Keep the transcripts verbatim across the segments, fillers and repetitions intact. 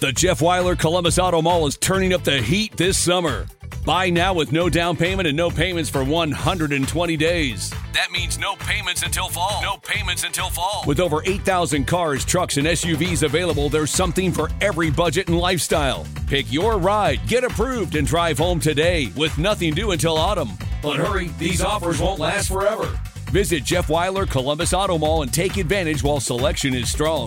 The Jeff Weiler Columbus Auto Mall is turning up the heat this summer. Buy now with no down payment and no payments for one hundred twenty days. That means no payments until fall. No payments until fall. With over eight thousand cars, trucks, and S U Vs available, there's something for every budget and lifestyle. Pick your ride, get approved, and drive home today with nothing due until autumn. But hurry, these offers won't last forever. Visit Jeff Weiler Columbus Auto Mall and take advantage while selection is strong.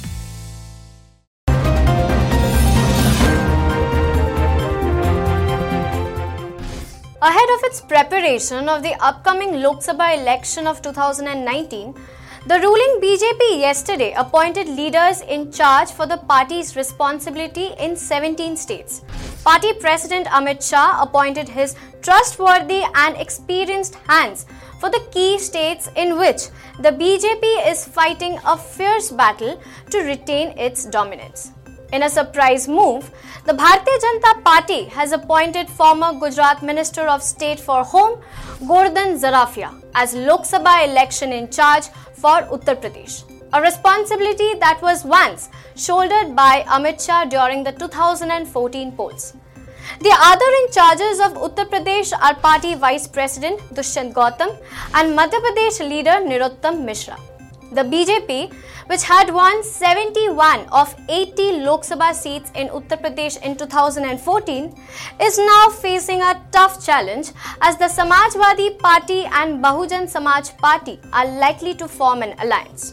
Ahead of its preparation of the upcoming Lok Sabha election of two thousand nineteen, the ruling B J P yesterday appointed leaders in charge for the party's responsibility in seventeen states. Party President Amit Shah appointed his trustworthy and experienced hands for the key states in which the B J P is fighting a fierce battle to retain its dominance. In a surprise move, the Bharatiya Janata Party has appointed former Gujarat Minister of State for Home, Gordhan Zarafia, as Lok Sabha election in charge for Uttar Pradesh, a responsibility that was once shouldered by Amit Shah during the two thousand fourteen polls. The other in charges of Uttar Pradesh are Party Vice President Dushyant Gautam and Madhya Pradesh leader Nirottam Mishra. The B J P, which had won seventy-one of eighty Lok Sabha seats in Uttar Pradesh in two thousand fourteen, is now facing a tough challenge as the Samajwadi Party and Bahujan Samaj Party are likely to form an alliance.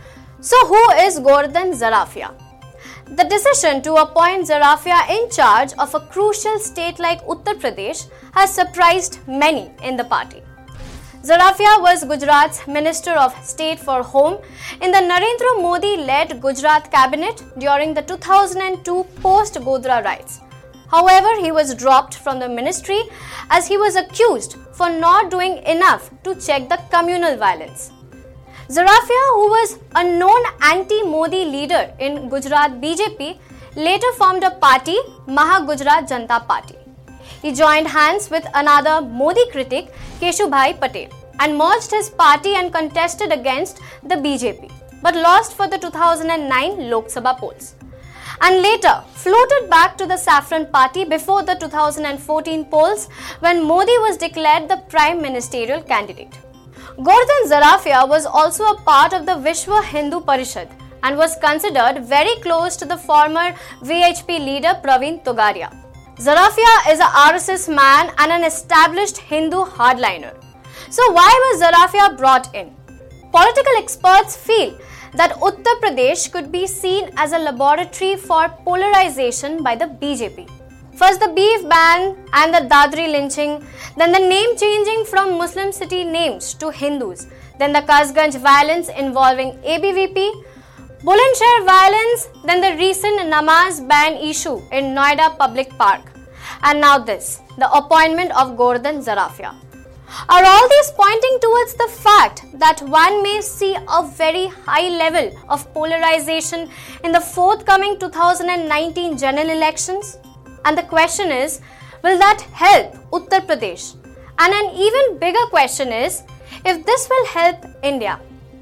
So who is Gordhan Zarafia? The decision to appoint Zarafia in charge of a crucial state like Uttar Pradesh has surprised many in the party. Zarafia was Gujarat's Minister of State for Home in the Narendra Modi-led Gujarat cabinet during the two thousand two post-Godhra riots. However, he was dropped from the ministry as he was accused for not doing enough to check the communal violence. Zarafia, who was a known anti-Modi leader in Gujarat B J P, later formed a party, Maha Gujarat Janata Party. He joined hands with another Modi critic, Keshubhai Patel, and merged his party and contested against the B J P, but lost for the two thousand nine Lok Sabha polls, and later floated back to the Saffron Party before the two thousand fourteen polls when Modi was declared the prime ministerial candidate. Gordhan Zarafia was also a part of the Vishwa Hindu Parishad and was considered very close to the former V H P leader Praveen Togaria. Zarafia is a R S S man and an established Hindu hardliner. So why was Zarafia brought in? Political experts feel that Uttar Pradesh could be seen as a laboratory for polarization by the B J P. First the beef ban and the Dadri lynching, then the name changing from Muslim city names to Hindus, then the Kasganj violence involving A B V P, Bulandshahr violence, then the recent namaz ban issue in Noida Public Park, and now this, the appointment of Gordhan Zarafia. Are all these pointing towards the fact that one may see a very high level of polarization in the forthcoming two thousand nineteen general elections? And the question is, will that help Uttar Pradesh? And an even bigger question is, if this will help India.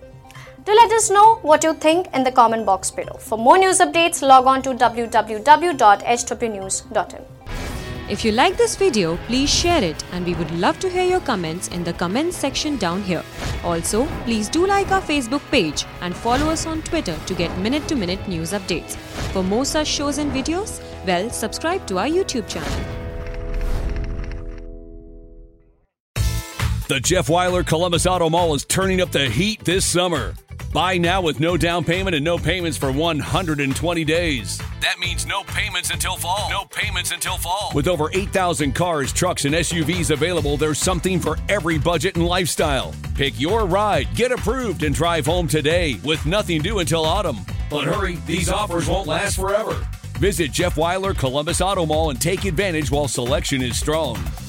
Do let us know what you think in the comment box below. For more news updates, log on to w w w dot h w news dot in. If you like this video, please share it, and we would love to hear your comments in the comments section down here. Also, please do like our Facebook page and follow us on Twitter to get minute-to-minute news updates. For more such shows and videos, well, subscribe to our YouTube channel. The Jeff Weiler Columbus Auto Mall is turning up the heat this summer. Buy now with no down payment and no payments for one hundred twenty days. That means no payments until fall. No payments until fall. With over eight thousand cars, trucks, and S U Vs available, there's something for every budget and lifestyle. Pick your ride, get approved, and drive home today with nothing due until autumn. But hurry, these offers won't last forever. Visit Jeff Weiler Columbus Auto Mall and take advantage while selection is strong.